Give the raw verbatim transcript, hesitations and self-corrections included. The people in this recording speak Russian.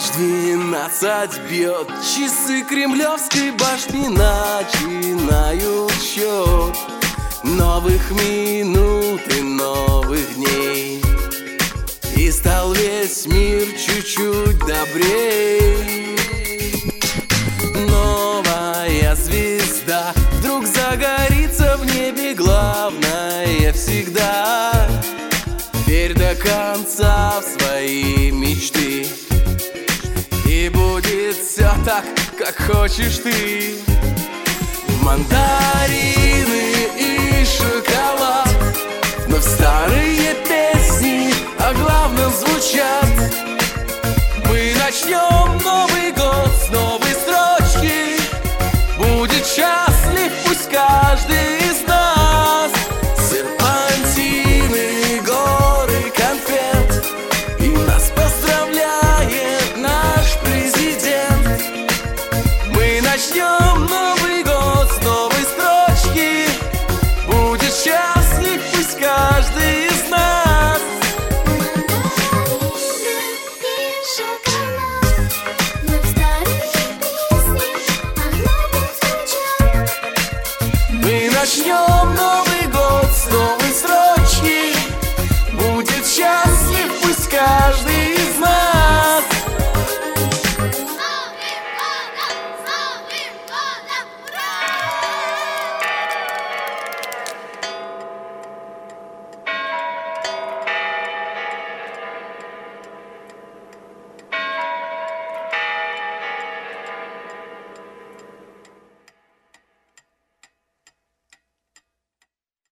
Двенадцать бьет, часы Кремлевской башни начинают счет новых минут и новых дней. И стал весь мир чуть-чуть добрей. Новая звезда вдруг загорится в небе, главное всегда верь до конца в свои мечты, и будет все так, как хочешь ты. Мандарины и шоколад, но в старые песни